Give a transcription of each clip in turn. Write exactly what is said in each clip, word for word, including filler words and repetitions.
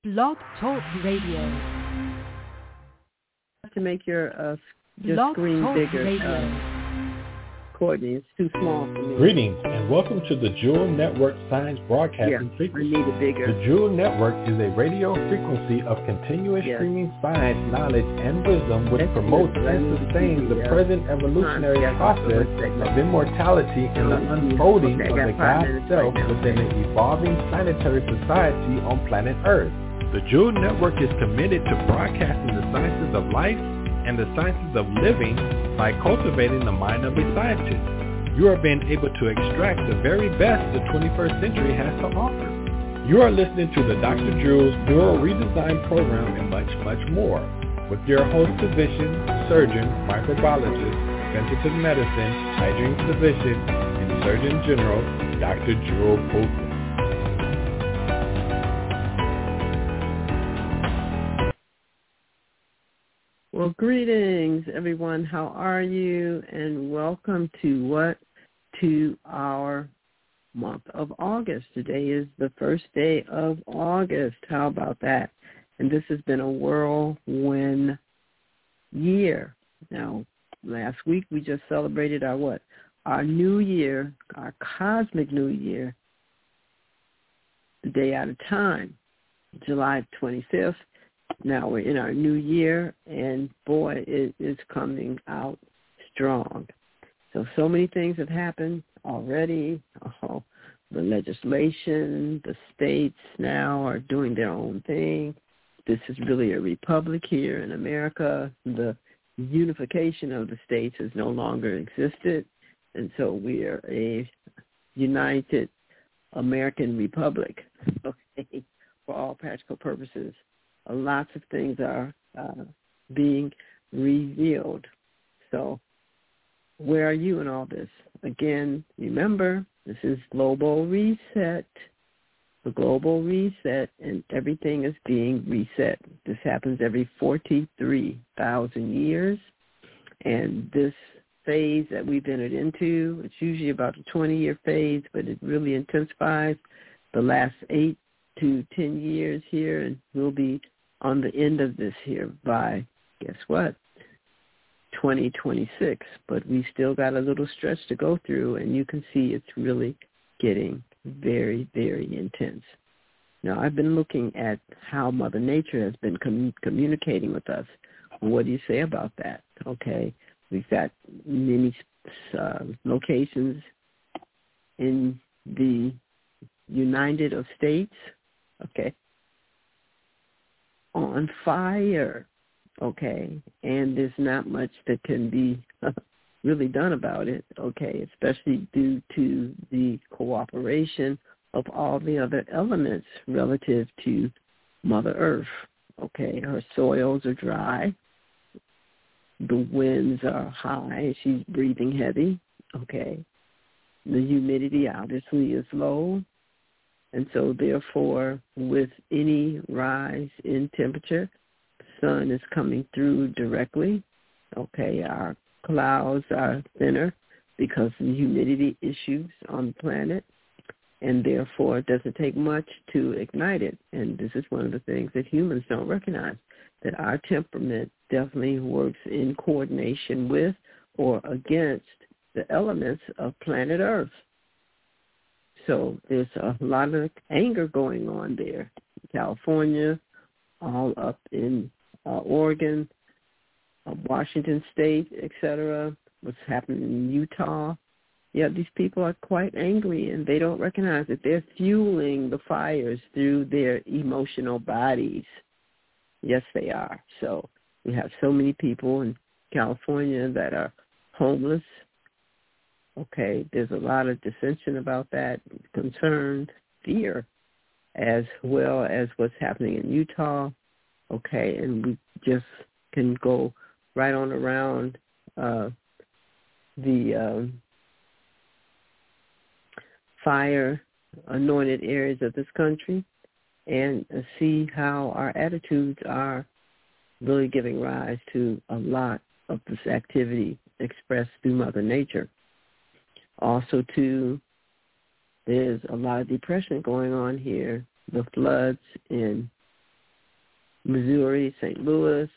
Blog Talk Radio. To make your uh, your Blog screen Talk bigger, Radio. uh, Courtney. It's too small for me. Greetings and welcome to the Jewel Network Science Broadcasting yeah, Frequency. I need it bigger. The Jewel Network is a radio frequency of continuous yes. streaming science, knowledge, and wisdom which That's promotes good. and sustains the yeah. present evolutionary yeah. process of immortality and the unfolding okay, of the God self right within an evolving planetary society on planet Earth. The Jewel Network is committed to broadcasting the sciences of life and the sciences of living by cultivating the mind of a scientist. You are being able to extract the very best the twenty-first century has to offer. You are listening to the Doctor Jewel's Neural Redesign Program and much, much more with your host physician, surgeon, microbiologist, preventive medicine, hygiene physician, and Surgeon General, Doctor Jewel Poulsen. Well, greetings, everyone. How are you? And welcome to what? To our month of August. Today is the first day of August. How about that? And this has been a whirlwind year. Now, last week we just celebrated our what? Our new year, our cosmic new year, the day out of time, July twenty-fifth. Now we're in our new year, and boy, it is coming out strong. So, so many things have happened already. Oh, the legislation, the states now are doing their own thing. This is really a republic here in America. The unification of the states has no longer existed, and so we are a united American republic, okay, for all practical purposes. Lots of things are uh, being revealed. So where are you in all this? Again, remember, this is global reset, the global reset, and everything is being reset. This happens every forty-three thousand years, and this phase that we've entered into, it's usually about a twenty-year phase, but it really intensifies the last eight to ten years here, and we'll be on the end of this here by, guess what, twenty twenty-six. But we still got a little stretch to go through, and you can see it's really getting very, very intense. Now, I've been looking at how Mother Nature has been com- communicating with us. What do you say about that? Okay, we've got many uh, locations in the United States, okay, on fire, okay, and there's not much that can be really done about it, okay, especially due to the cooperation of all the other elements relative to Mother Earth, okay. Her soils are dry, the winds are high, she's breathing heavy, okay. The humidity obviously is low. And so, therefore, with any rise in temperature, the sun is coming through directly. Okay, our clouds are thinner because of the humidity issues on the planet, and therefore it doesn't take much to ignite it. And this is one of the things that humans don't recognize, that our temperament definitely works in coordination with or against the elements of planet Earth. So there's a lot of anger going on there. California, all up in uh, Oregon, uh, Washington State, et cetera, what's happening in Utah. Yeah, these people are quite angry, and they don't recognize that they're fueling the fires through their emotional bodies. Yes, they are. So we have so many people in California that are homeless. Okay, there's a lot of dissension about that, concern, fear, as well as what's happening in Utah. Okay, and we just can go right on around uh, the um, fire-anointed areas of this country and uh, see how our attitudes are really giving rise to a lot of this activity expressed through Mother Nature. Also, too, there's a lot of depression going on here. The floods in Missouri, Saint Louis,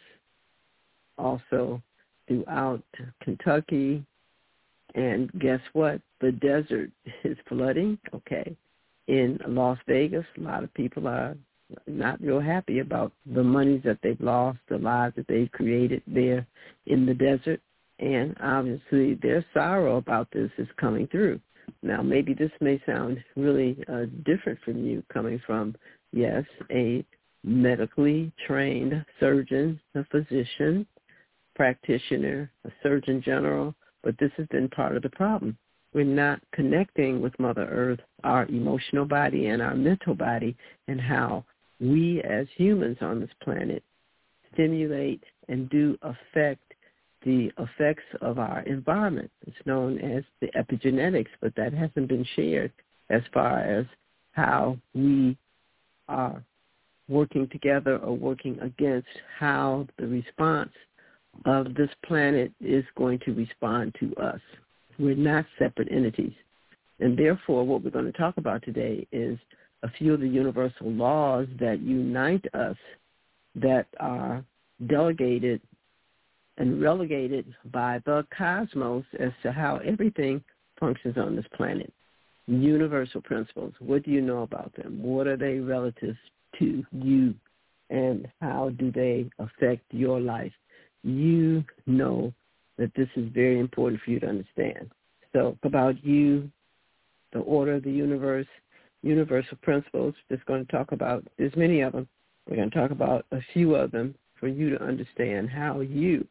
also throughout Kentucky. And guess what? The desert is flooding, okay. In Las Vegas, a lot of people are not real happy about the monies that they've lost, the lives that they've created there in the desert. And obviously their sorrow about this is coming through. Now, maybe this may sound really uh, different from you, coming from, yes, a medically trained surgeon, a physician, practitioner, a surgeon general, but this has been part of the problem. We're not connecting with Mother Earth, our emotional body and our mental body, and how we as humans on this planet stimulate and do affect the effects of our environment. It's known as the epigenetics, but that hasn't been shared as far as how we are working together or working against how the response of this planet is going to respond to us. We're not separate entities. And therefore, what we're going to talk about today is a few of the universal laws that unite us, that are delegated and relegated by the cosmos as to how everything functions on this planet. Universal principles. What do you know about them? What are they relative to you? And how do they affect your life? You know that this is very important for you to understand. So about you, the order of the universe, universal principles, just going to talk about, there's many of them. We're going to talk about a few of them for you to understand how you,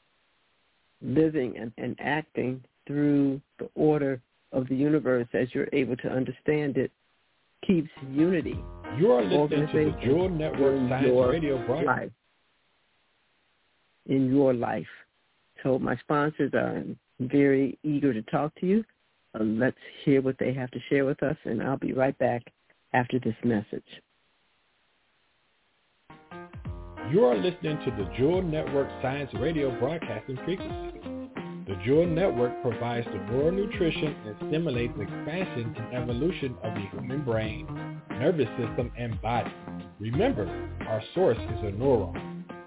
living and, and acting through the order of the universe as you're able to understand it, keeps unity. You are listening to the Jewel Network Science Radio broadcast. Life. In your life. So my sponsors are very eager to talk to you. Uh, let's hear what they have to share with us, and I'll be right back after this message. You are listening to the Jewel Network Science Radio broadcasting frequency. The Jewel Network provides the raw nutrition and stimulates expansion and evolution of the human brain, nervous system, and body. Remember, our source is a neuron.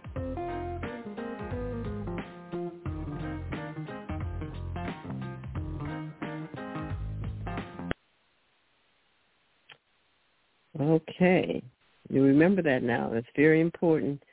Okay. You remember that now. That's very important.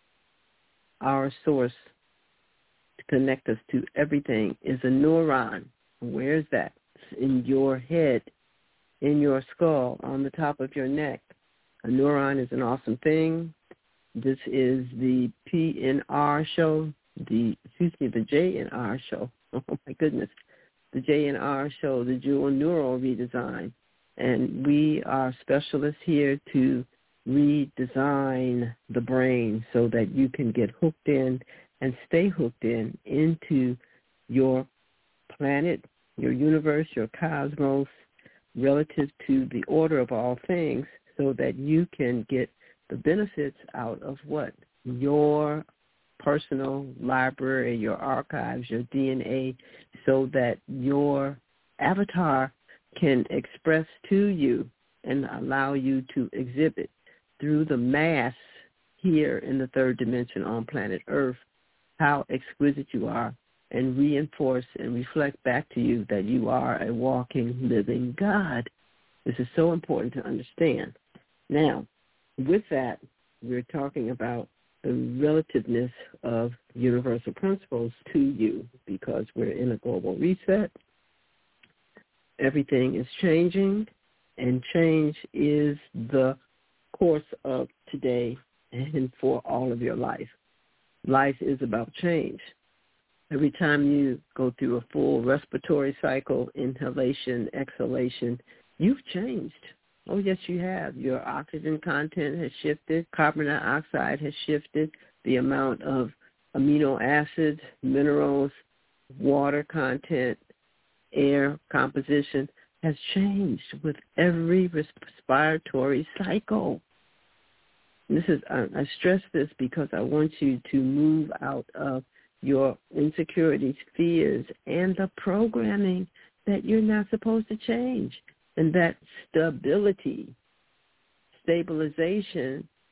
Our source to connect us to everything is a neuron. Where is that? It's in your head, in your skull, on the top of your neck. A neuron is an awesome thing. This is the P N R show, the, excuse me, the J N R show. Oh, my goodness. The J N R show, the Jewel Neural Redesign. And we are specialists here to redesign the brain so that you can get hooked in and stay hooked in into your planet, your universe, your cosmos, relative to the order of all things, so that you can get the benefits out of what? Your personal library, your archives, your D N A, so that your avatar can express to you and allow you to exhibit through the mass here in the third dimension on planet Earth how exquisite you are, and reinforce and reflect back to you that you are a walking, living God. This is so important to understand. Now, with that, we're talking about the relativeness of universal principles to you, because we're in a global reset. Everything is changing, and change is the course of today and for all of your life. Life is about change. Every time you go through a full respiratory cycle, inhalation, exhalation, you've changed. Oh, yes, you have. Your oxygen content has shifted. Carbon dioxide has shifted. The amount of amino acids, minerals, water content, air composition has changed with every respiratory cycle. And this is, I, I stress this because I want you to move out of your insecurities, fears, and the programming that you're not supposed to change. And that stability, stabilization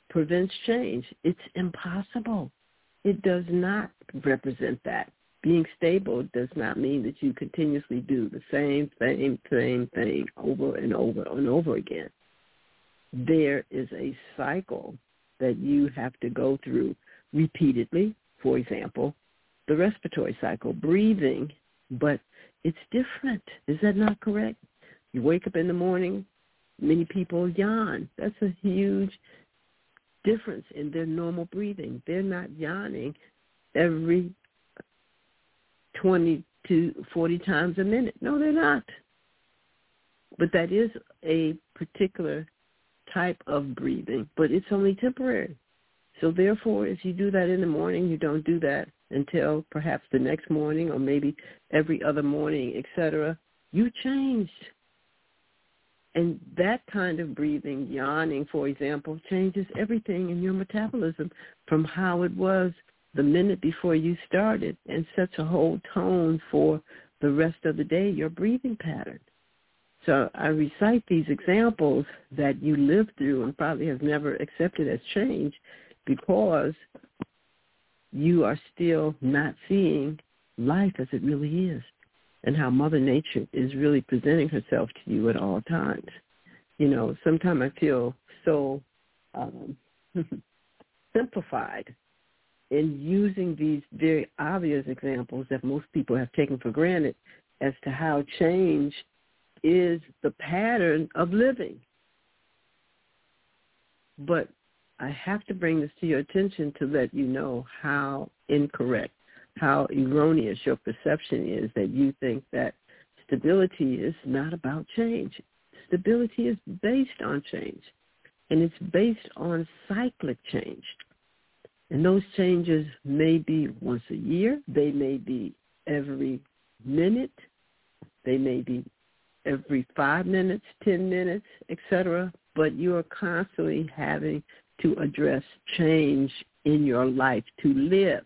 prevents change. It's impossible. It does not represent that. Being stable does not mean that you continuously do the same, same, same thing over and over and over again. There is a cycle that you have to go through repeatedly. For example, the respiratory cycle, breathing, but it's different. Is that not correct? You wake up in the morning, many people yawn. That's a huge difference in their normal breathing. They're not yawning every twenty to forty times a minute. No, they're not. But that is a particular type of breathing, but it's only temporary. So therefore, if you do that in the morning, you don't do that until perhaps the next morning or maybe every other morning, et cetera. You changed. And that kind of breathing, yawning, for example, changes everything in your metabolism from how it was the minute before you started and sets a whole tone for the rest of the day, your breathing pattern. So I recite these examples that you lived through and probably have never accepted as change because you are still not seeing life as it really is and how Mother Nature is really presenting herself to you at all times. You know, sometimes I feel so um, simplified in using these very obvious examples that most people have taken for granted as to how change is the pattern of living. But I have to bring this to your attention to let you know how incorrect, how erroneous your perception is that you think that stability is not about change. Stability is based on change, and it's based on cyclic change. And those changes may be once a year. They may be every minute. They may be every five minutes, ten minutes, et cetera. But you are constantly having to address change in your life to live.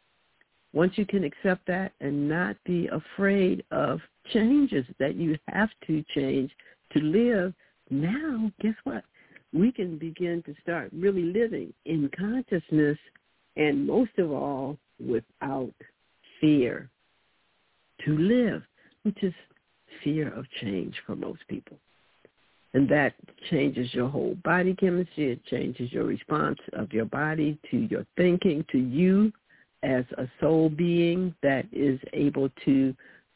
Once you can accept that and not be afraid of changes that you have to change to live, now, guess what? We can begin to start really living in consciousness and most of all, without fear to live, which is fear of change for most people. And that changes your whole body chemistry. It changes your response of your body to your thinking, to you as a soul being that is able to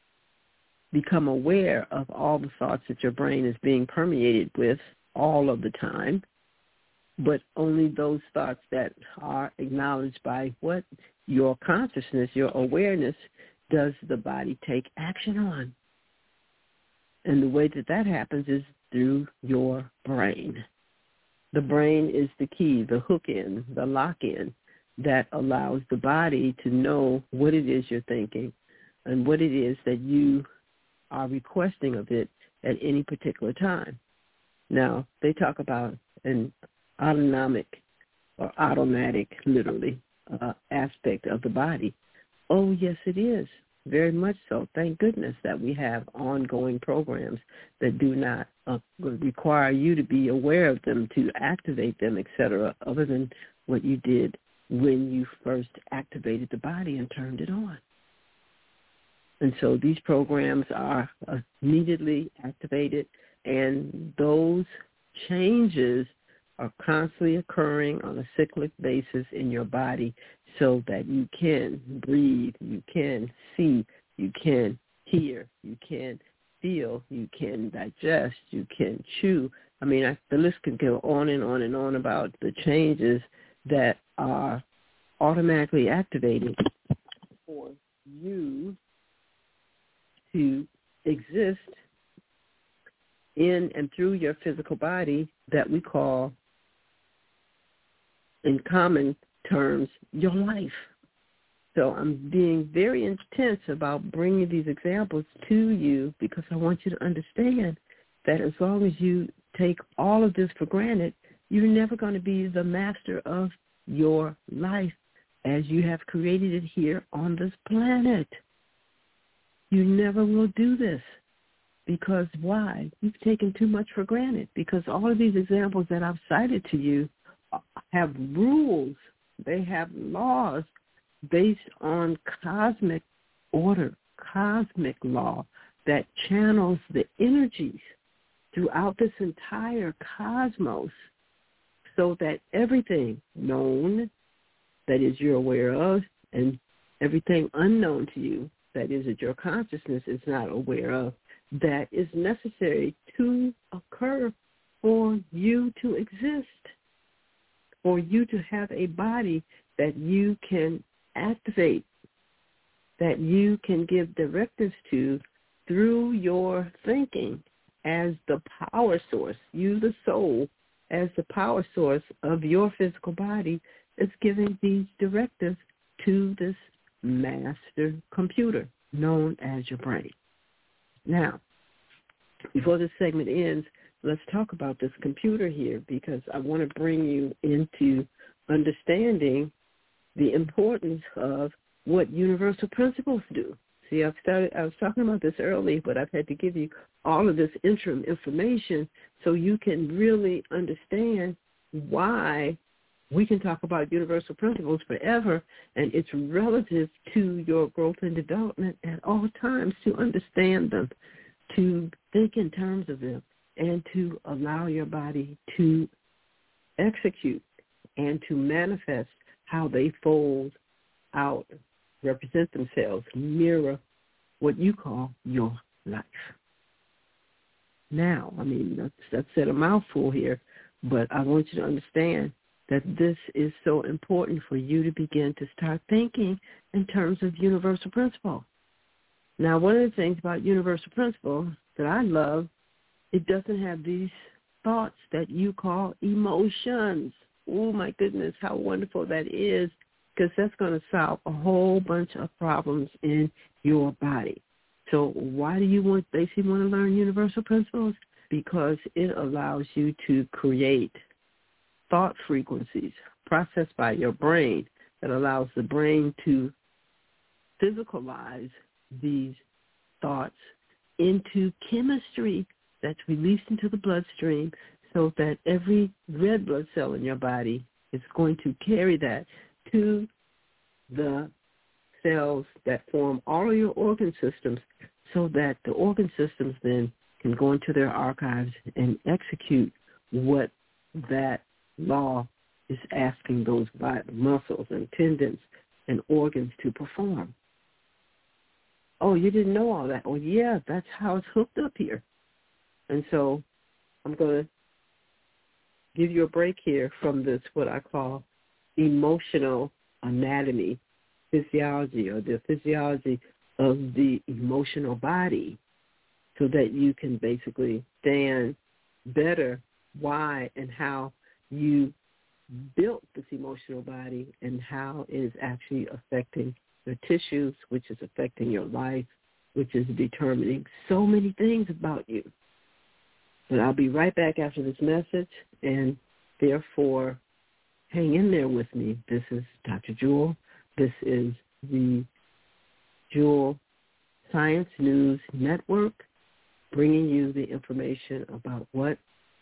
become aware of all the thoughts that your brain is being permeated with all of the time, but only those thoughts that are acknowledged by what your consciousness, your awareness, does the body take action on. And the way that that happens is through your brain. The brain is the key, the hook in, the lock in that allows the body to know what it is you're thinking and what it is that you are requesting of it at any particular time. Now, they talk about an autonomic or automatic, literally, uh, aspect of the body. Oh, yes, it is. Very much so. Thank goodness that we have ongoing programs that do not uh, require you to be aware of them, to activate them, et cetera, other than what you did when you first activated the body and turned it on. And so these programs are uh, immediately activated, and those changes are constantly occurring on a cyclic basis in your body so that you can breathe, you can see, you can hear, you can feel, you can digest, you can chew. I mean, I, the list can go on and on and on about the changes that are automatically activated for you to exist in and through your physical body that we call, in common terms, your life. So I'm being very intense about bringing these examples to you because I want you to understand that as long as you take all of this for granted, you're never going to be the master of your life as you have created it here on this planet. You never will do this. Because why? You've taken too much for granted. Because all of these examples that I've cited to you have rules. They have laws based on cosmic order, cosmic law that channels the energies throughout this entire cosmos so that everything known, that is you're aware of, and everything unknown to you, that is that your consciousness is not aware of, that is necessary to occur for you to exist, for you to have a body that you can activate, that you can give directives to through your thinking as the power source. You, the soul, as the power source of your physical body, is giving these directives to this master computer known as your brain. Now, before this segment ends, let's talk about this computer here, because I want to bring you into understanding the importance of what universal principles do. See, I've started, I was talking about this early, but I've had to give you all of this interim information so you can really understand why we can talk about universal principles forever, and it's relative to your growth and development at all times to understand them, to think in terms of them, and to allow your body to execute and to manifest how they fold out, represent themselves, mirror what you call your life. Now, I mean, that's, that's said a mouthful here, but I want you to understand that this is so important for you to begin to start thinking in terms of universal principle. Now, one of the things about universal principle that I love, it doesn't have these thoughts that you call emotions. Oh, my goodness, how wonderful that is, because that's going to solve a whole bunch of problems in your body. So why do you want basically want to learn universal principles? Because it allows you to create thought frequencies processed by your brain that allows the brain to physicalize these thoughts into chemistry that's released into the bloodstream, so that every red blood cell in your body is going to carry that to the cells that form all of your organ systems, so that the organ systems then can go into their archives and execute what that law is asking those muscles and tendons and organs to perform. Oh, you didn't know all that? Well, yeah, that's how it's hooked up here. And so I'm going to give you a break here from this, what I call emotional anatomy, physiology, or the physiology of the emotional body, so that you can basically stand better why and how you built this emotional body and how it is actually affecting your tissues, which is affecting your life, which is determining so many things about you. But I'll be right back after this message, and therefore hang in there with me. This is Doctor Jewel. This is the Jewel Science News Network, bringing you the information about what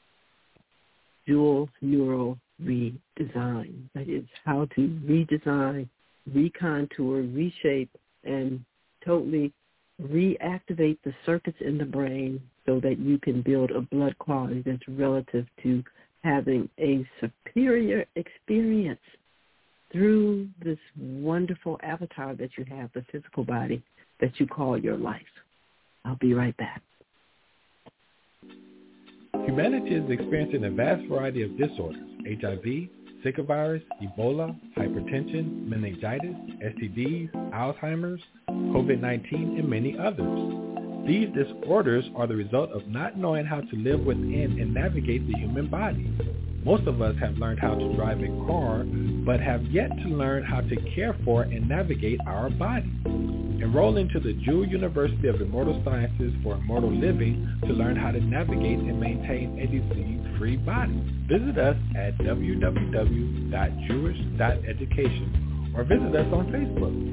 dual neural redesign, that is how to redesign, recontour, reshape, and totally reactivate the circuits in the brain so that you can build a blood quality that's relative to having a superior experience through this wonderful avatar that you have, the physical body that you call your life. I'll be right back. Humanity is experiencing a vast variety of disorders: H I V, Zika virus, Ebola, hypertension, meningitis, S T Ds, Alzheimer's, covid nineteen, and many others. These disorders are the result of not knowing how to live within and navigate the human body. Most of us have learned how to drive a car, but have yet to learn how to care for and navigate our body. Enroll into the Jewel University of Immortal Sciences for Immortal Living to learn how to navigate and maintain a disease-free body. Visit us at w w w dot jewish dot education or visit us on Facebook.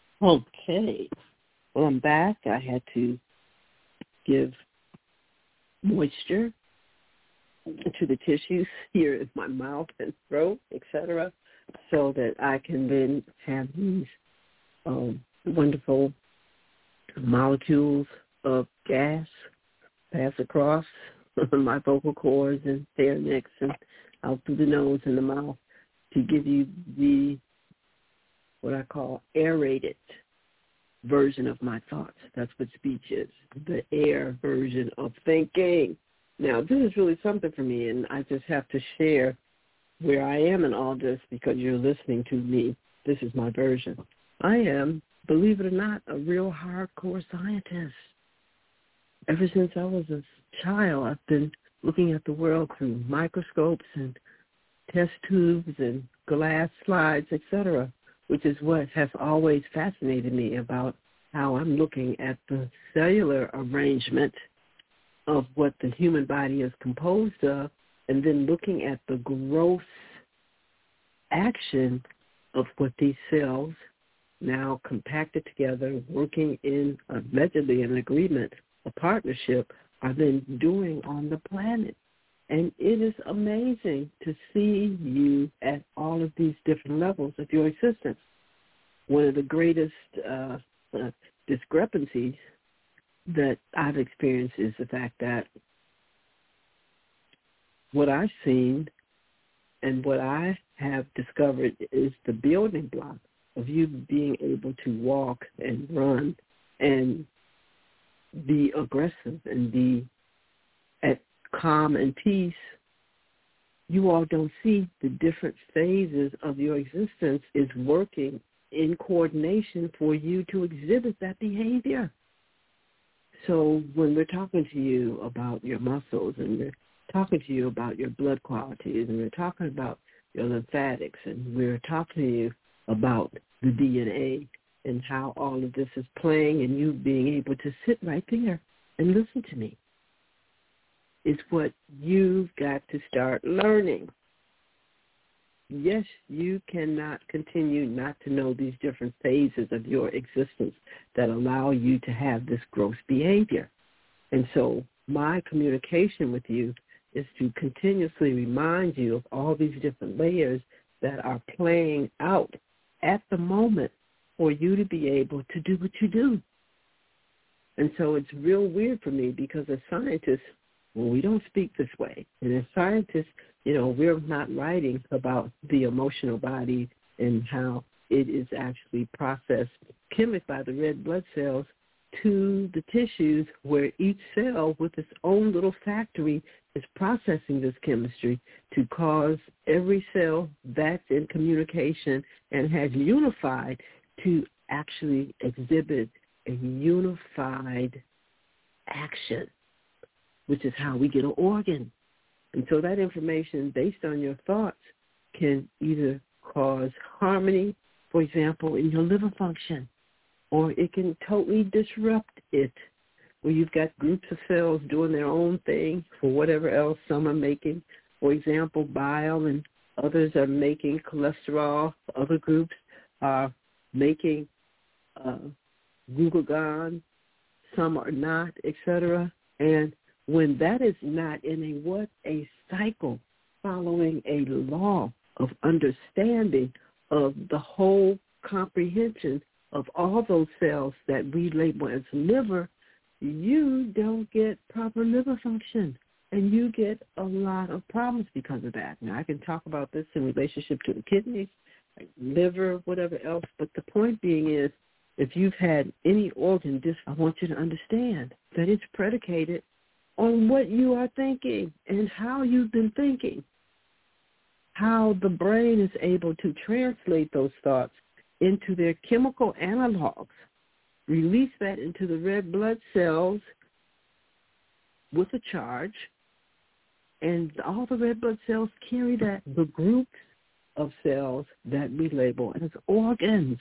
Okay. Well, I'm back. I had to give moisture to the tissues here in my mouth and throat, et cetera, so that I can then have these um, wonderful molecules of gas pass across my vocal cords and pharynx and out through the nose and the mouth to give you the, what I call, aerated version of my thoughts. That's what speech is, the air version of thinking. Now, this is really something for me, and I just have to share where I am in all this because you're listening to me. This is my version. I am, believe it or not, a real hardcore scientist. Ever since I was a child, I've been looking at the world through microscopes and test tubes and glass slides, et cetera, which is what has always fascinated me about how I'm looking at the cellular arrangement of what the human body is composed of, and then looking at the gross action of what these cells, now compacted together, working in allegedly an agreement, a partnership, are then doing on the planet. And it is amazing to see you at all of these different levels of your existence. One of the greatest uh, uh, discrepancies that I've experienced is the fact that what I've seen and what I have discovered is the building block of you being able to walk and run and be aggressive and be at calm and peace. You all don't see the different phases of your existence is working in coordination for you to exhibit that behavior. So when we're talking to you about your muscles and we're talking to you about your blood qualities and we're talking about your lymphatics and we're talking to you about the D N A and how all of this is playing and you being able to sit right there and listen to me, is what you've got to start learning. Yes, you cannot continue not to know these different phases of your existence that allow you to have this gross behavior. And so my communication with you is to continuously remind you of all these different layers that are playing out at the moment for you to be able to do what you do. And so it's real weird for me because as scientists, well, we don't speak this way. And as scientists, you know, we're not writing about the emotional body and how it is actually processed chemically by the red blood cells to the tissues where each cell with its own little factory is processing this chemistry to cause every cell that's in communication and has unified to actually exhibit a unified action, which is how we get an organ. And so that information based on your thoughts can either cause harmony, for example, in your liver function, or it can totally disrupt it, where you've got groups of cells doing their own thing for whatever else some are making. For example, bile and others are making cholesterol. Other groups are making uh, glucagon. Some are not, et cetera. And when that is not in a what? A cycle following a law of understanding of the whole comprehension of all those cells that we label as liver, you don't get proper liver function. And you get a lot of problems because of that. Now, I can talk about this in relationship to the kidneys, like liver, whatever else. But the point being is, if you've had any organ dysfunction, I want you to understand that it's predicated on what you are thinking and how you've been thinking, how the brain is able to translate those thoughts into their chemical analogs, release that into the red blood cells with a charge, and all the red blood cells carry that, the groups of cells that we label as organs.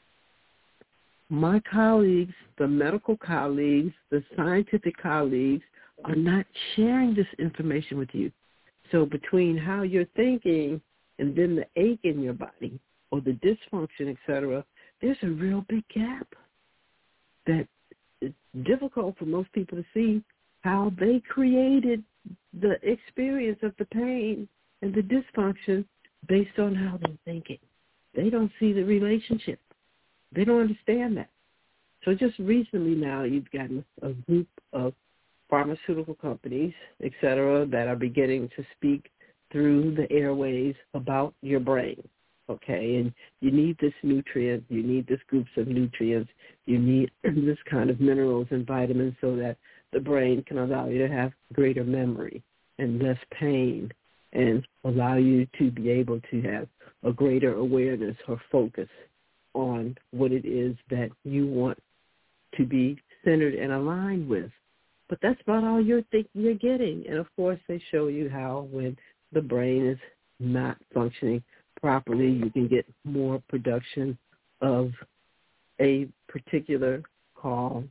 My colleagues, the medical colleagues, the scientific colleagues, are not sharing this information with you. So between how you're thinking and then the ache in your body or the dysfunction, et cetera, there's a real big gap that it's difficult for most people to see how they created the experience of the pain and the dysfunction based on how they're thinking. They don't see the relationship. They don't understand that. So just recently now, you've gotten a group of pharmaceutical companies, et cetera, that are beginning to speak through the airways about your brain, okay? And you need this nutrient, you need this groups of nutrients, you need this kind of minerals and vitamins so that the brain can allow you to have greater memory and less pain and allow you to be able to have a greater awareness or focus on what it is that you want to be centered and aligned with. But that's about all you're think you're getting. And, of course, they show you how when the brain is not functioning properly, you can get more production of a particular called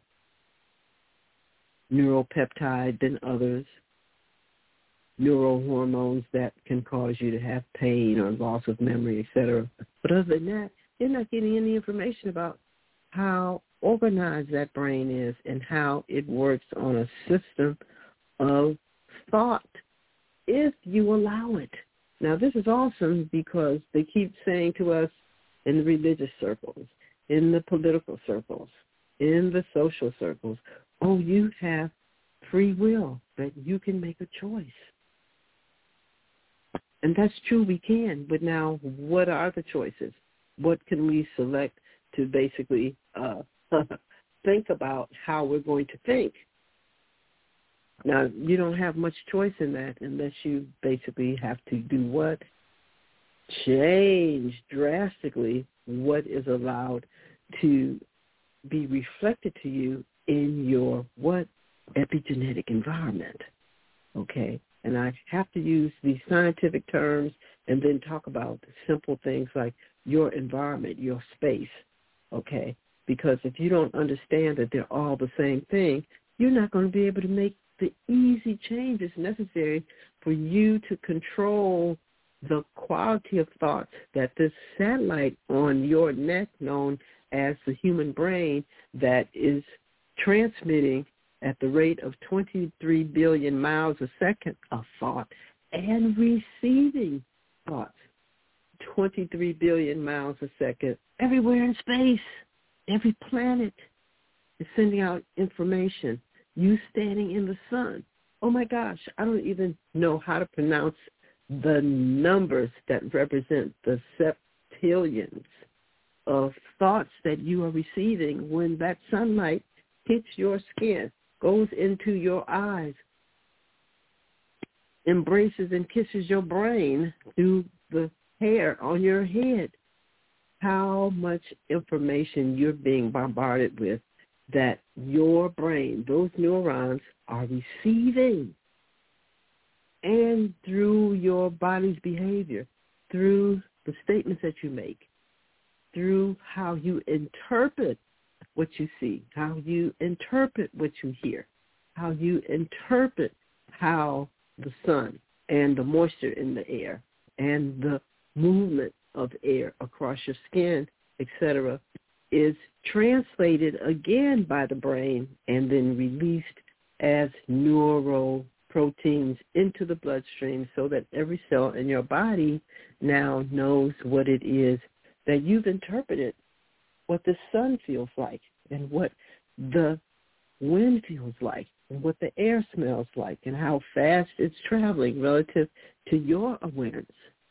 neuropeptide than others, neurohormones that can cause you to have pain or loss of memory, et cetera. But other than that, you're not getting any information about how organized that brain is and how it works on a system of thought if you allow it. Now, this is awesome because they keep saying to us in the religious circles, in the political circles, in the social circles, oh, you have free will, that you can make a choice. And that's true, we can. But now, what are the choices? What can we select to basically uh, think about how we're going to think? Now, you don't have much choice in that unless you basically have to do what? Change drastically what is allowed to be reflected to you in your what? Epigenetic environment. Okay? And I have to use these scientific terms and then talk about simple things like your environment, your space. Okay? Because if you don't understand that they're all the same thing, you're not going to be able to make the easy changes necessary for you to control the quality of thoughts that this satellite on your neck, known as the human brain, that is transmitting at the rate of twenty-three billion miles a second of thought and receiving thoughts, twenty-three billion miles a second, everywhere in space. Every planet is sending out information. You standing in the sun. Oh, my gosh, I don't even know how to pronounce the numbers that represent the septillions of thoughts that you are receiving when that sunlight hits your skin, goes into your eyes, embraces and kisses your brain through the hair on your head. How much information you're being bombarded with that your brain, those neurons, are receiving. And through your body's behavior, through the statements that you make, through how you interpret what you see, how you interpret what you hear, how you interpret how the sun and the moisture in the air and the movement of air across your skin, et cetera, is translated again by the brain and then released as neuroproteins into the bloodstream so that every cell in your body now knows what it is that you've interpreted, what the sun feels like and what the wind feels like and what the air smells like and how fast it's traveling relative to your awareness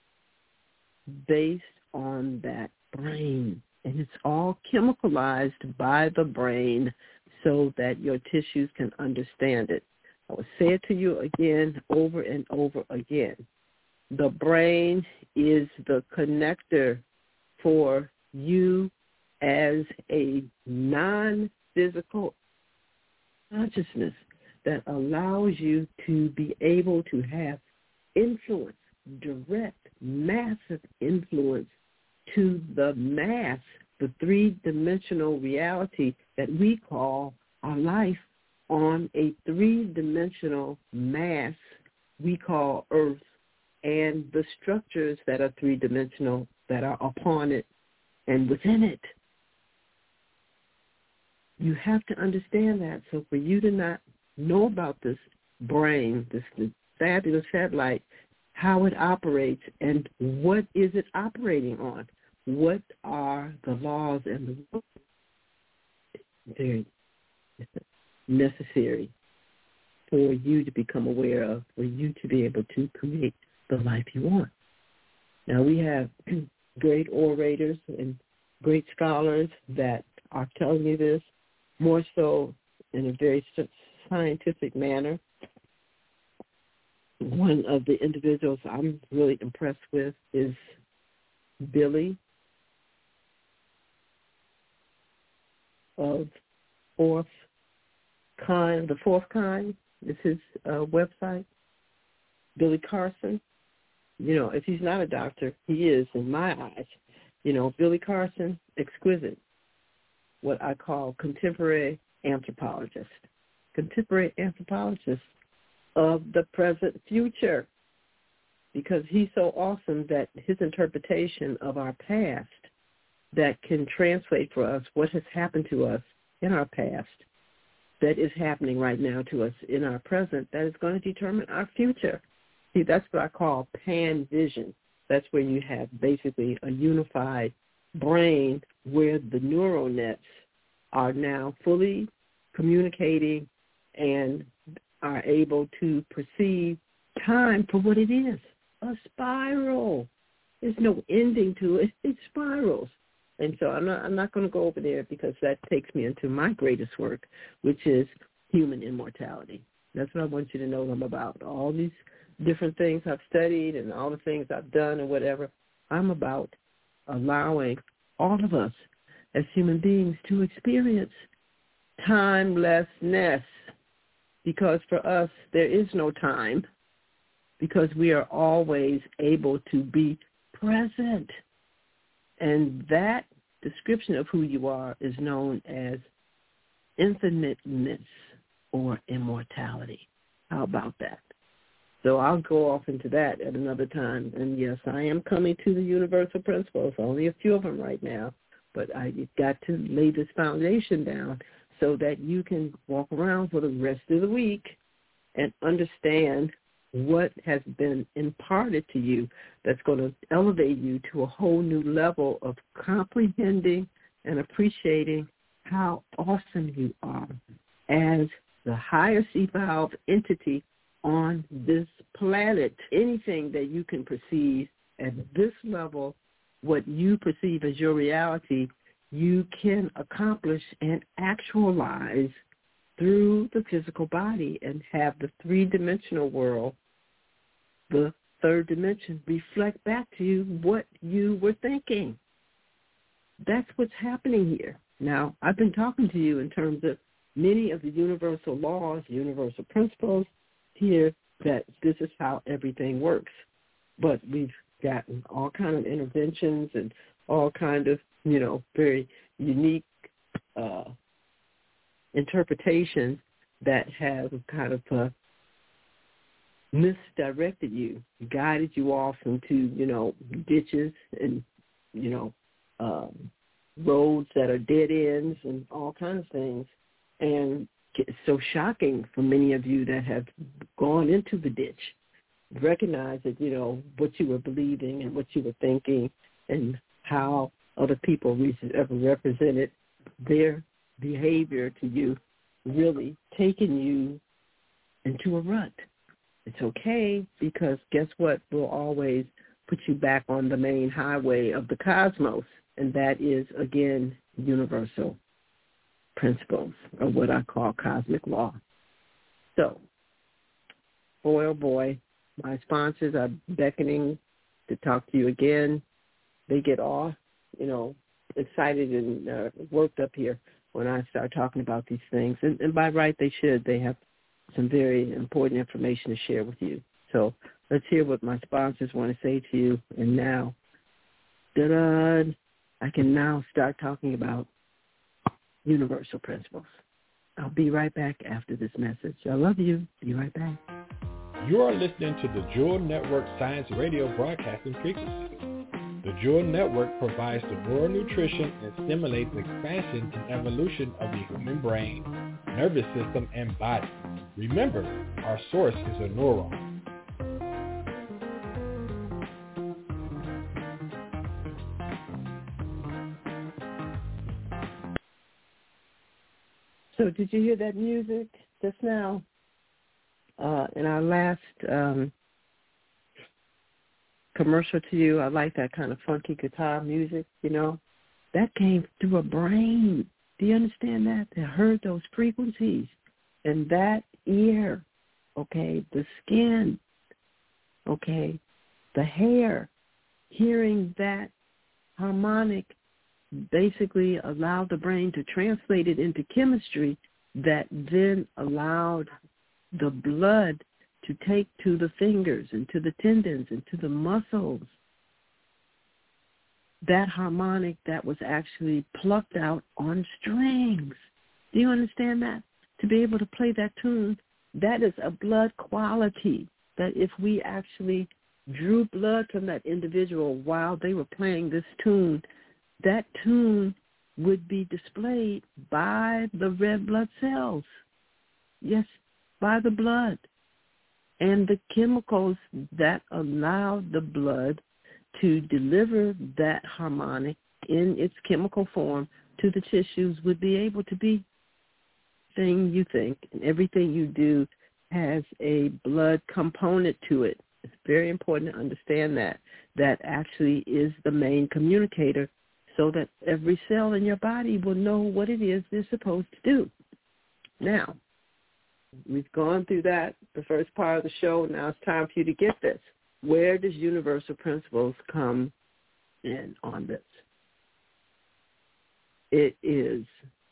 based on that brain. And it's all chemicalized by the brain so that your tissues can understand it. I will say it to you again, over and over again. The brain is the connector for you as a non-physical consciousness that allows you to be able to have influence, direct, massive influence to the mass, the three-dimensional reality that we call our life on a three-dimensional mass we call Earth, and the structures that are three-dimensional that are upon it and within it. You have to understand that. So for you to not know about this brain, this, this fabulous satellite, how it operates, and what is it operating on? What are the laws and the rules? Very necessary for you to become aware of, for you to be able to create the life you want. Now, we have great orators and great scholars that are telling you this, more so in a very scientific manner. One of the individuals I'm really impressed with is Billy of Fourth Kind, the Fourth Kind is his uh, website. Billy Carson. You know, if he's not a doctor, he is in my eyes. You know, Billy Carson, exquisite, what I call contemporary anthropologist. Contemporary anthropologist of the present future, because he's so awesome that his interpretation of our past that can translate for us what has happened to us in our past that is happening right now to us in our present that is going to determine our future. See, that's what I call pan vision. That's where you have basically a unified brain where the neural nets are now fully communicating and are able to perceive time for what it is, a spiral. There's no ending to it. It spirals. And so I'm not, I'm not going to go over there because that takes me into my greatest work, which is human immortality. That's what I want you to know I'm about. All these different things I've studied and all the things I've done and whatever, I'm about allowing all of us as human beings to experience timelessness, because for us there is no time, because we are always able to be present. And that description of who you are is known as infiniteness or immortality. How about that? So I'll go off into that at another time. And yes, I am coming to the universal principles, only a few of them right now, but I got to lay this foundation down so that you can walk around for the rest of the week and understand what has been imparted to you that's going to elevate you to a whole new level of comprehending and appreciating how awesome you are as the highest evolved entity on this planet. Anything that you can perceive at this level, what you perceive as your reality, you can accomplish and actualize through the physical body and have the three-dimensional world, the third dimension, reflect back to you what you were thinking. That's what's happening here. Now, I've been talking to you in terms of many of the universal laws, universal principles here, that this is how everything works. But we've gotten all kind of interventions and all kind of, you know, very unique uh, interpretations that have kind of uh, misdirected you, guided you off into, you know, ditches and, you know, um, roads that are dead ends and all kinds of things. And it's so shocking for many of you that have gone into the ditch. Recognize that, you know, what you were believing and what you were thinking and how other people ever represented their behavior to you, really taking you into a rut. It's okay, because guess what? We'll always put you back on the main highway of the cosmos, and that is, again, universal principles, or what I call cosmic law. So, boy, oh boy, my sponsors are beckoning to talk to you again. They get all, you know, excited and uh, worked up here when I start talking about these things. And, and by right, they should. They have some very important information to share with you. So let's hear what my sponsors want to say to you. And now, da-da, I can now start talking about universal principles. I'll be right back after this message. I love you. Be right back. You are listening to the Jewel Network Science Radio Broadcasting Frequency. The Jewel Network provides the rural nutrition and stimulates expansion and evolution of the human brain, nervous system, and body. Remember, our source is a neuron. So did you hear that music just now? Uh, in our last um, commercial to you, I like that kind of funky guitar music, you know. That came through a brain. Do you understand that? They heard those frequencies. And that ear, okay, the skin, okay, the hair, hearing that harmonic basically allowed the brain to translate it into chemistry that then allowed the blood to take to the fingers and to the tendons and to the muscles. That harmonic that was actually plucked out on strings. Do you understand that? To be able to play that tune, that is a blood quality that if we actually drew blood from that individual while they were playing this tune, that tune would be displayed by the red blood cells. Yes, by the blood. And the chemicals that allow the blood to deliver that harmonic in its chemical form to the tissues would be able to be thing you think. And everything you do has a blood component to it. It's very important to understand that. That actually is the main communicator so that every cell in your body will know what it is they're supposed to do. Now, we've gone through that, the first part of the show. Now it's time for you to get this. Where does universal principles come in on this? It is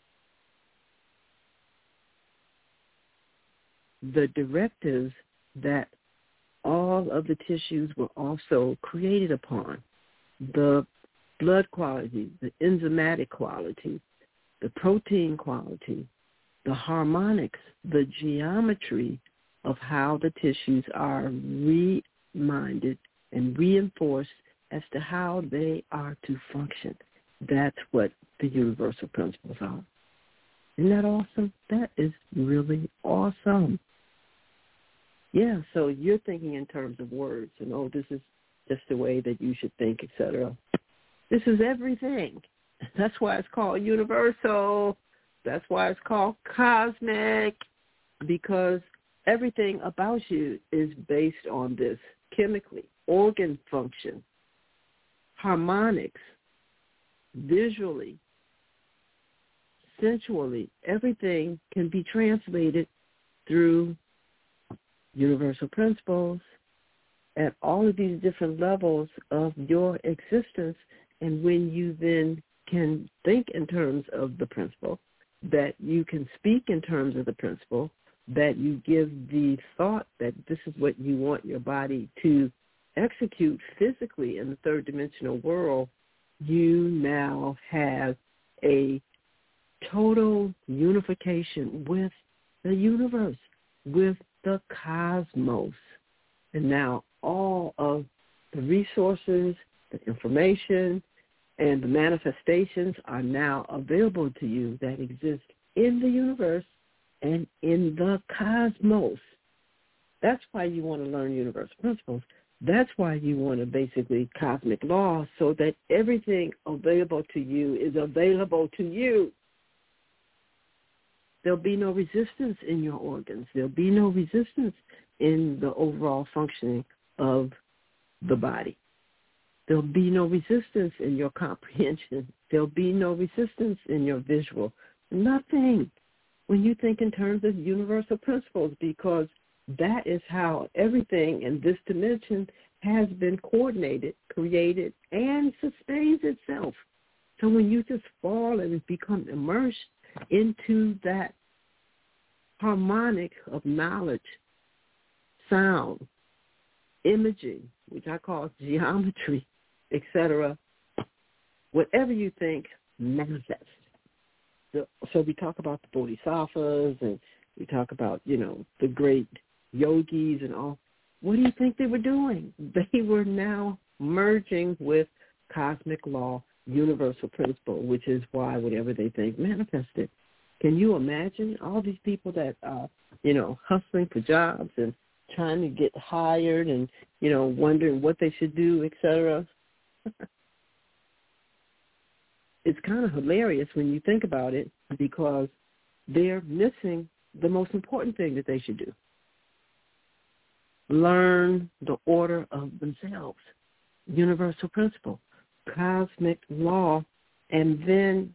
the directives that all of the tissues were also created upon. The blood quality, the enzymatic quality, the protein quality, the harmonics, the geometry of how the tissues are reminded and reinforced as to how they are to function. That's what the universal principles are. Isn't that awesome? That is really awesome. Yeah, so you're thinking in terms of words, and oh, this is just the way that you should think, et cetera. This is everything. That's why it's called universal. That's why it's called cosmic, because everything about you is based on this chemically, organ function, harmonics, visually, sensually. Everything can be translated through universal principles at all of these different levels of your existence. And when you then can think in terms of the principle, that you can speak in terms of the principle, that you give the thought that this is what you want your body to execute physically in the third dimensional world, you now have a total unification with the universe, with the cosmos. And now all of the resources, the information, and the manifestations are now available to you that exist in the universe and in the cosmos. That's why you want to learn universal principles. That's why you want to basically cosmic law, so that everything available to you is available to you. There'll be no resistance in your organs. There'll be no resistance in the overall functioning of the body. There'll be no resistance in your comprehension. There'll be no resistance in your visual. Nothing when you think in terms of universal principles, because that is how everything in this dimension has been coordinated, created, and sustains itself. So when you just fall and become immersed into that harmonic of knowledge, sound, imaging, which I call geometry, et cetera, whatever you think manifests. So, so we talk about the bodhisattvas, and we talk about, you know, the great yogis and all. What do you think they were doing? They were now merging with cosmic law, universal principle, which is why whatever they think manifested. Can you imagine all these people that are, you know, hustling for jobs and trying to get hired and, you know, wondering what they should do, et cetera? It's kind of hilarious when you think about it because they're missing the most important thing that they should do. Learn the order of themselves, universal principle, cosmic law, and then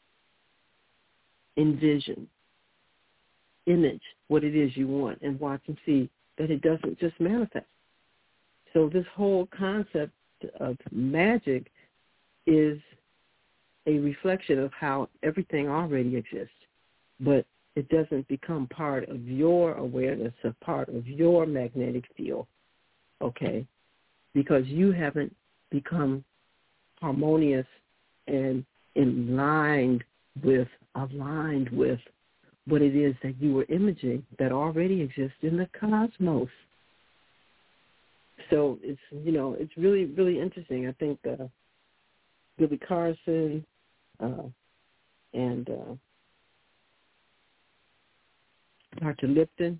envision, image what it is you want and watch and see that it doesn't just manifest. So this whole concept of magic is a reflection of how everything already exists, but it doesn't become part of your awareness, a part of your magnetic field, okay, because you haven't become harmonious and in line with, aligned with what it is that you were imaging that already exists in the cosmos. So it's, you know, it's really, really interesting. I think uh, Billy Carson uh, and uh, Doctor Lipton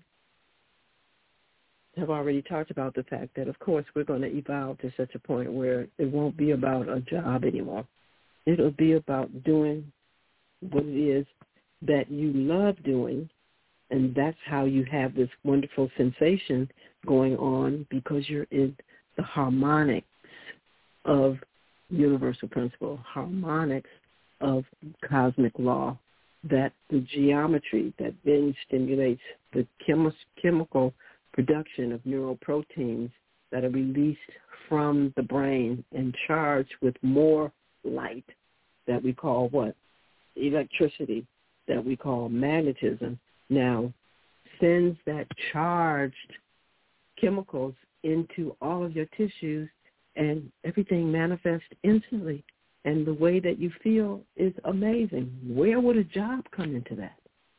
have already talked about the fact that, of course, we're going to evolve to such a point where it won't be about a job anymore. It'll be about doing what it is that you love doing, and that's how you have this wonderful sensation going on because you're in the harmonics of universal principle, harmonics of cosmic law, that the geometry that then stimulates the chemi- chemical production of neuroproteins that are released from the brain and charged with more light that we call what? Electricity, that we call magnetism, now sends that charged chemicals into all of your tissues and everything manifests instantly. And the way that you feel is amazing. Where would a job come into that?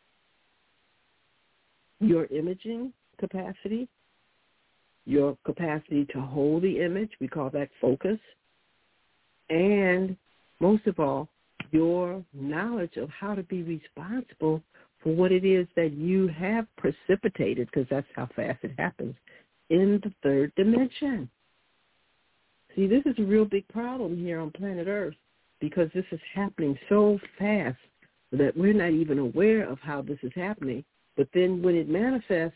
Your imaging capacity, your capacity to hold the image, we call that focus, and most of all, your knowledge of how to be responsible for what it is that you have precipitated, because that's how fast it happens, in the third dimension. See, this is a real big problem here on planet Earth because this is happening so fast that we're not even aware of how this is happening. But then when it manifests,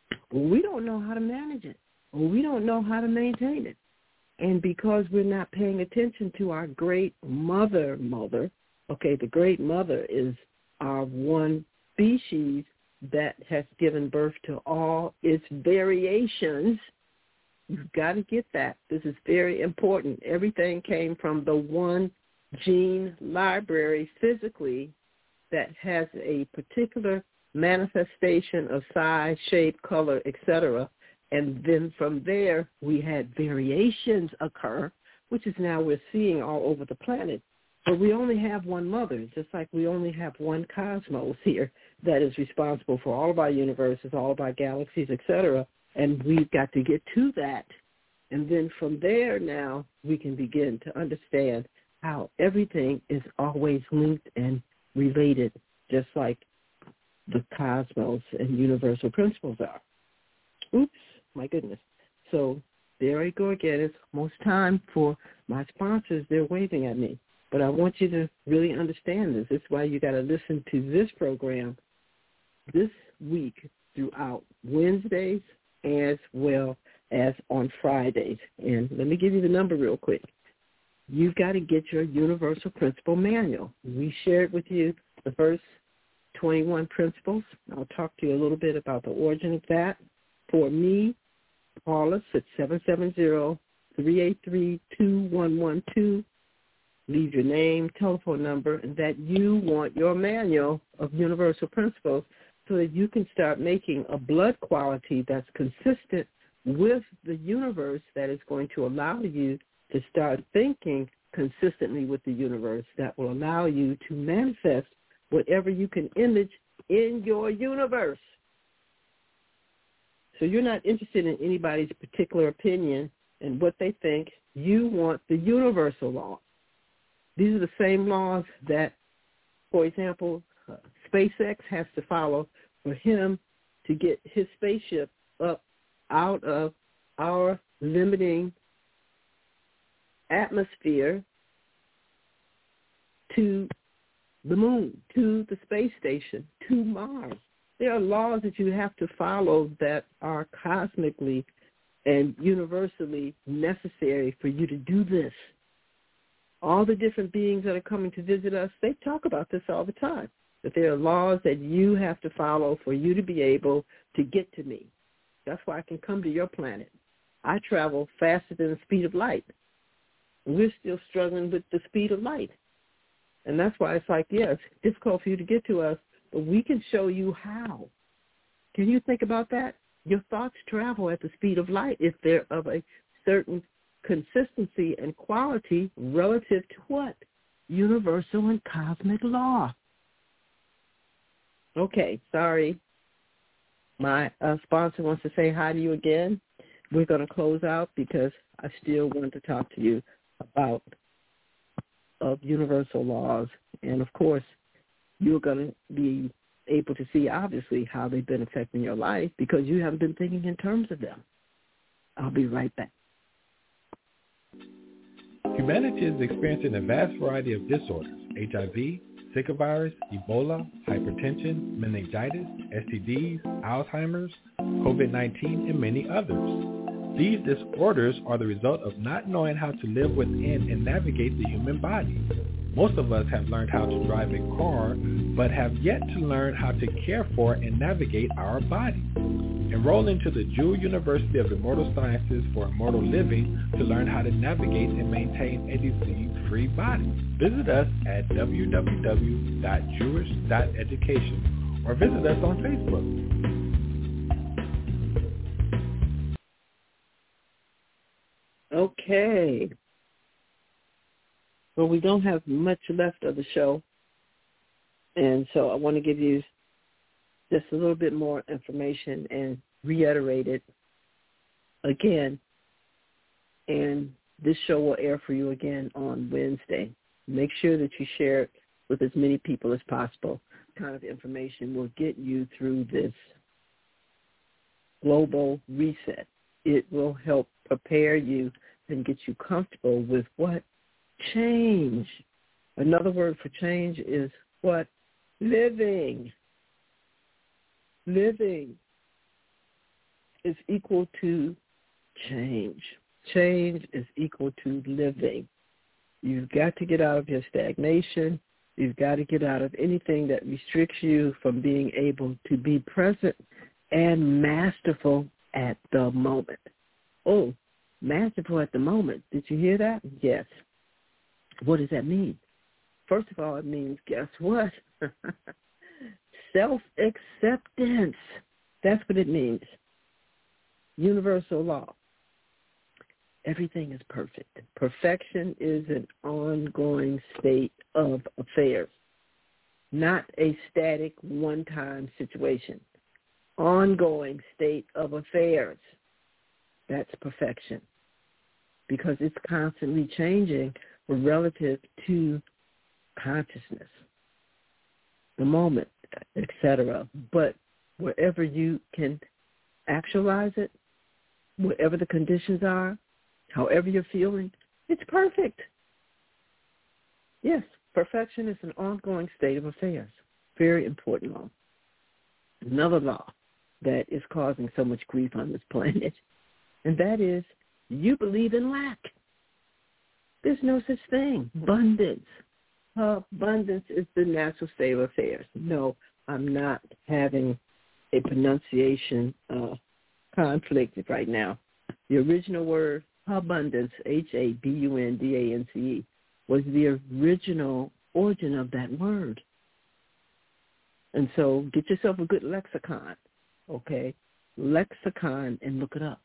we don't know how to manage it, or we don't know how to maintain it. And because we're not paying attention to our great mother, mother, okay, the great mother is our one species that has given birth to all its variations. You've got to get that. This is very important. Everything came from the one gene library physically that has a particular manifestation of size, shape, color, et cetera. And then from there, we had variations occur, which is now we're seeing all over the planet. But we only have one mother, just like we only have one cosmos here that is responsible for all of our universes, all of our galaxies, et cetera. And we've got to get to that. And then from there now, we can begin to understand how everything is always linked and related, just like the cosmos and universal principles are. Oops, my goodness. So there I go again. It's almost time for my sponsors. They're waving at me. But I want you to really understand this. This is why you got to listen to this program this week throughout Wednesdays as well as on Fridays. And let me give you the number real quick. You've got to get your Universal Principle Manual. We shared with you the first twenty-one principles. I'll talk to you a little bit about the origin of that. For me, call us at seven seven zero, three eight three, two one one two. Leave your name, telephone number, and that you want your manual of universal principles so that you can start making a blood quality that's consistent with the universe that is going to allow you to start thinking consistently with the universe that will allow you to manifest whatever you can image in your universe. So you're not interested in anybody's particular opinion and what they think. You want the universal law. These are the same laws that, for example, uh, SpaceX has to follow for him to get his spaceship up out of our limiting atmosphere to the moon, to the space station, to Mars. There are laws that you have to follow that are cosmically and universally necessary for you to do this. All the different beings that are coming to visit us, they talk about this all the time, that there are laws that you have to follow for you to be able to get to me. That's why I can come to your planet. I travel faster than the speed of light. We're still struggling with the speed of light. And that's why it's like, yeah, it's difficult for you to get to us, but we can show you how. Can you think about that? Your thoughts travel at the speed of light if they're of a certain consistency and quality relative to what? Universal and cosmic law. Okay, sorry. My uh, sponsor wants to say hi to you again. We're going to close out because I still want to talk to you about of universal laws. And, of course, you're going to be able to see, obviously, how they've been affecting your life because you haven't been thinking in terms of them. I'll be right back. Humanity is experiencing a vast variety of disorders: H I V, Zika virus, Ebola, hypertension, meningitis, S T Ds, Alzheimer's, covid nineteen, and many others. These disorders are the result of not knowing how to live within and navigate the human body. Most of us have learned how to drive a car, but have yet to learn how to care for and navigate our body. Enroll into the Jewel University of Immortal Sciences for Immortal Living to learn how to navigate and maintain a disease-free body. Visit us at w w w dot jewish dot education or visit us on Facebook. Okay. Well, we don't have much left of the show, and so I want to give you just a little bit more information and reiterate it again. And this show will air for you again on Wednesday. Make sure that you share it with as many people as possible. This kind of information will get you through this global reset. It will help prepare you and get you comfortable with what? Change. Another word for change is what? Living. Living is equal to change. Change is equal to living. You've got to get out of your stagnation. You've got to get out of anything that restricts you from being able to be present and masterful at the moment. Oh, masterful at the moment. Did you hear that? Yes. What does that mean? First of all, it means, guess what? Self-acceptance. That's what it means. Universal law. Everything is perfect. Perfection is an ongoing state of affairs, not a static one-time situation. Ongoing state of affairs. That's perfection because it's constantly changing relative to consciousness, the moment, et cetera. But wherever you can actualize it, wherever the conditions are, however you're feeling, it's perfect. Yes, perfection is an ongoing state of affairs. Very important law. Another law that is causing so much grief on this planet, and that is you believe in lack. There's no such thing. Abundance. Abundance is the natural state of affairs. No, I'm not having a pronunciation uh, conflict right now. The original word, abundance, H A B U N D A N C E, was the original origin of that word. And so get yourself a good lexicon, okay? Lexicon and look it up.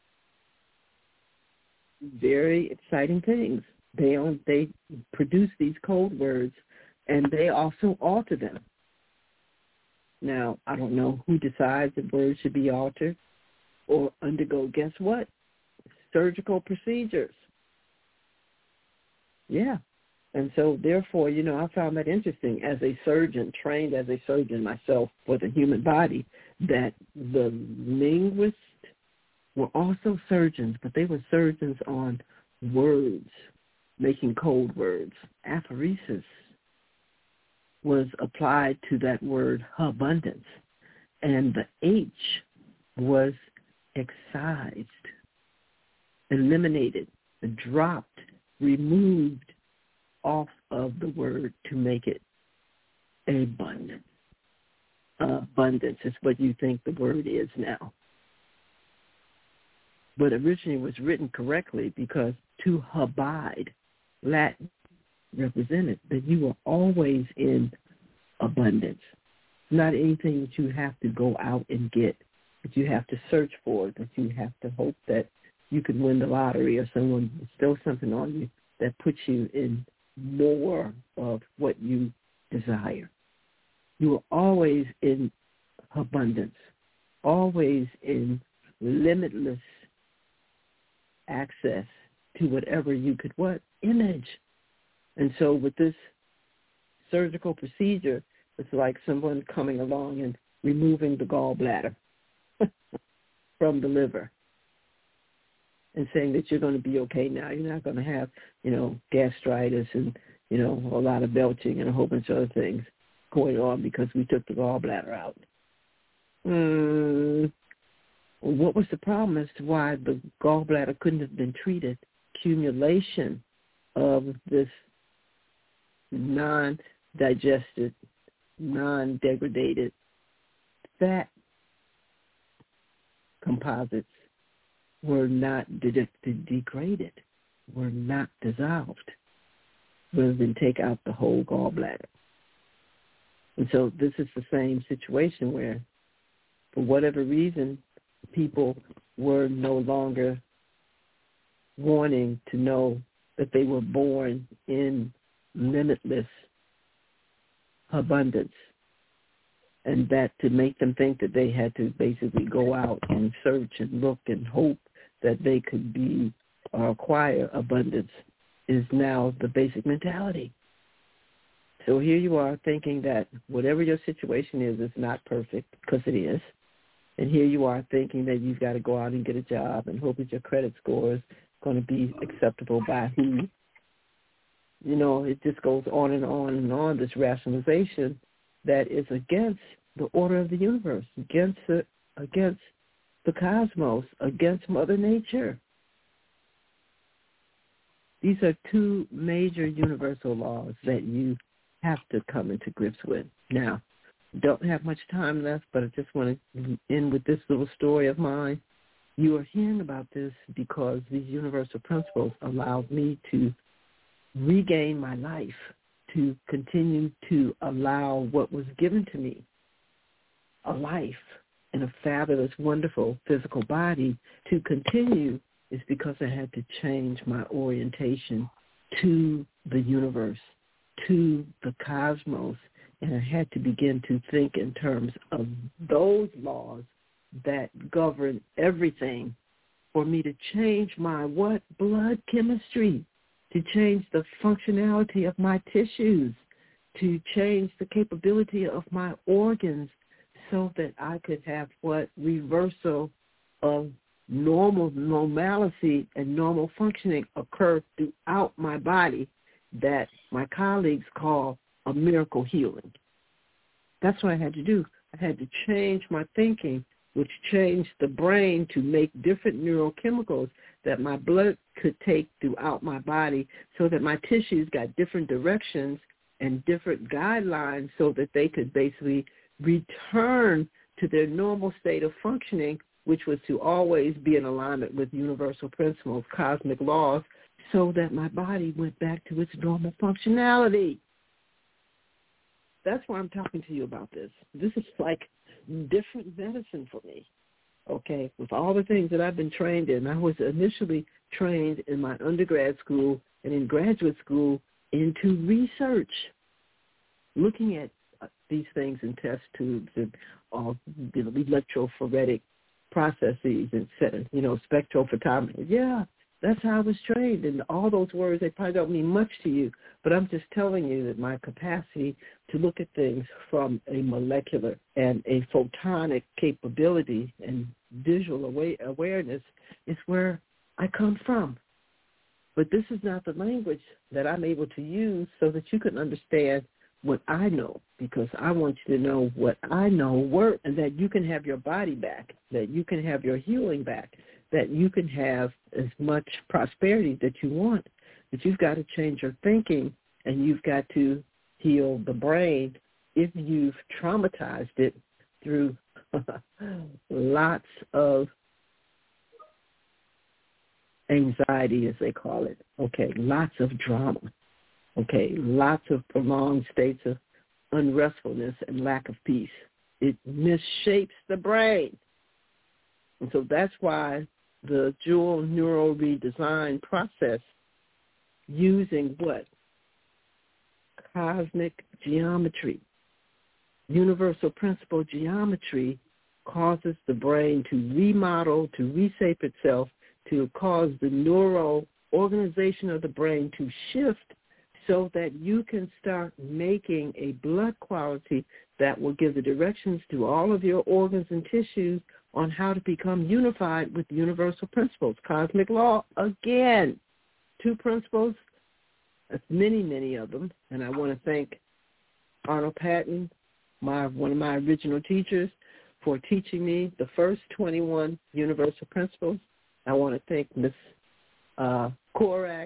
Very exciting things. They own, they produce these code words, and they also alter them. Now, I don't know who decides the words should be altered or undergo, guess what? Surgical procedures. Yeah, And so, therefore, you know, I found that interesting as a surgeon, trained as a surgeon myself for the human body, that the linguists were also surgeons, but they were surgeons on words, making code words. Aphoresis was applied to that word abundance, and the H was excised, eliminated, dropped, removed off of the word to make it abundant. Abundance is what you think the word is now. But originally it was written correctly because to abide, Latin, represented that you are always in abundance. Not anything that you have to go out and get, that you have to search for, that you have to hope that you could win the lottery or someone bestow something on you that puts you in more of what you desire. You are always in abundance, always in limitless access to whatever you could what? Image. And so with this surgical procedure, it's like someone coming along and removing the gallbladder from the liver and saying that you're going to be okay now. You're not going to have, you know, gastritis and, you know, a lot of belching and a whole bunch of other things going on because we took the gallbladder out. Mm, what was the problem as to why the gallbladder couldn't have been treated? Accumulation of this non-digested, non-degraded fat composites were not de- de- degraded, were not dissolved, rather than take out the whole gallbladder. And so this is the same situation where, for whatever reason, people were no longer wanting to know that they were born in limitless abundance, and that to make them think that they had to basically go out and search and look and hope that they could be or acquire abundance is now the basic mentality. So here you are thinking that whatever your situation is is not perfect, because it is. And here you are thinking that you've got to go out and get a job and hope that your credit score is going to be acceptable by who. You know, it just goes on and on and on, this rationalization that is against the order of the universe, against the, against the cosmos, against Mother Nature. These are two major universal laws that you have to come into grips with. Now, don't have much time left, but I just want to end with this little story of mine. You are hearing about this because these universal principles allowed me to regain my life, to continue to allow what was given to me, a life and a fabulous, wonderful physical body, to continue is because I had to change my orientation to the universe, to the cosmos, and I had to begin to think in terms of those laws that govern everything for me to change my what? Blood chemistry, to change the functionality of my tissues, to change the capability of my organs so that I could have what? Reversal of normal normalcy and normal functioning occur throughout my body that my colleagues call a miracle healing. That's what I had to do. I had to change my thinking, which changed the brain to make different neurochemicals that my blood could take throughout my body so that my tissues got different directions and different guidelines so that they could basically return to their normal state of functioning, which was to always be in alignment with universal principles, cosmic laws, so that my body went back to its normal functionality. That's why I'm talking to you about this. This is like different medicine for me, okay, with all the things that I've been trained in. I was initially trained in my undergrad school and in graduate school into research, looking at these things in test tubes and all, you know, electrophoretic processes and, you know, spectrophotometry. Yeah, That's how I was trained. And all those words, they probably don't mean much to you, but I'm just telling you that my capacity to look at things from a molecular and a photonic capability and visual awareness is where I come from. But this is not the language that I'm able to use so that you can understand what I know, because I want you to know what I know works, and that you can have your body back, that you can have your healing back, that you can have as much prosperity that you want. But you've got to change your thinking, and you've got to heal the brain if you've traumatized it through lots of anxiety, as they call it. Okay, lots of drama. Okay, lots of prolonged states of unrestfulness and lack of peace. It misshapes the brain. And so that's why the dual neural redesign process, using what? Cosmic geometry, universal principle geometry, causes the brain to remodel, to reshape itself, to cause the neural organization of the brain to shift so that you can start making a blood quality that will give the directions to all of your organs and tissues on how to become unified with universal principles. Cosmic law, again, two principles, many, many of them. And I want to thank Arnold Patton, my one of my original teachers, for teaching me the first twenty-one universal principles. I want to thank Miz Uh, Korak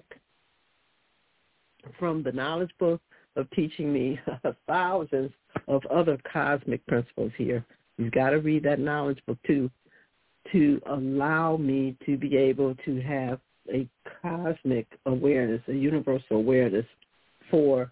from the Knowledge Book of teaching me thousands of other cosmic principles here. You've got to read that Knowledge Book too, to allow me to be able to have a cosmic awareness, a universal awareness for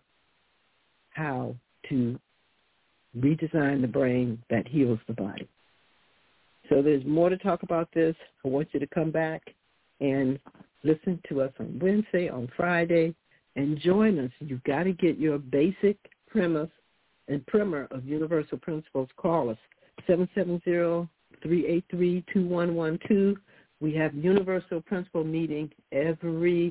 how to redesign the brain that heals the body. So there's more to talk about this. I want you to come back and listen to us on Wednesday, on Friday, and join us. You've got to get your basic premise and primer of universal principles. Call us, seven seven zero, three eight three, two one one two. We have universal principle meeting every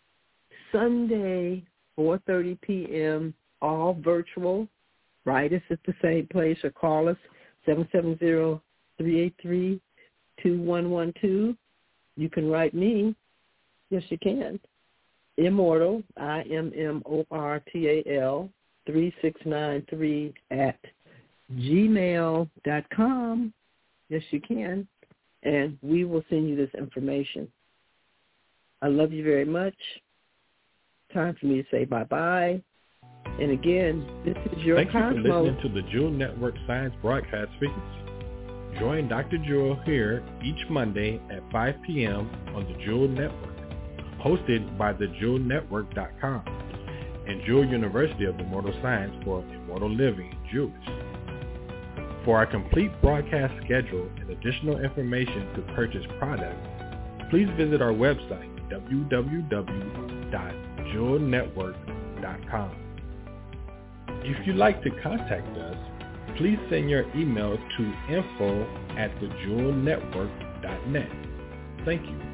Sunday, four thirty p.m., all virtual. Write us at the same place or call us, seven seven zero, three eight three, two one one two. You can write me. Yes, you can. Immortal, I M M O R T A L, three six nine three at gmail dot com. Yes, you can. And we will send you this information. I love you very much. Time for me to say bye-bye. And again, this is your Thank Cosmos. you for listening to the Jewel Network Science Broadcast Frequency. Join Doctor Jewel here each Monday at five p.m. on the Jewel Network, hosted by the jewel network dot com and Jewel University of Immortal Science for Immortal Living Jewish. For our complete broadcast schedule and additional information to purchase products, please visit our website, w w w dot jewel network dot com. If you'd like to contact us, please send your email to info at the jewel network dot net. Thank you.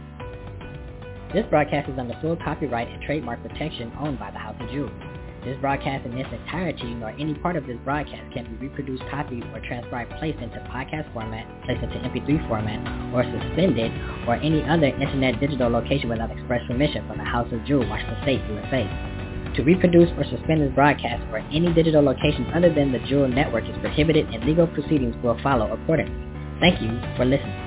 This broadcast is under full copyright and trademark protection owned by the House of Jewel. This broadcast in its entirety nor any part of this broadcast can be reproduced, copied, or transcribed, placed into podcast format, placed into M P three format, or suspended, or any other internet digital location without express permission from the House of Jewel, Washington State, U S A. To reproduce or suspend this broadcast or any digital location other than the Jewel Network is prohibited, and legal proceedings will follow accordingly. Thank you for listening.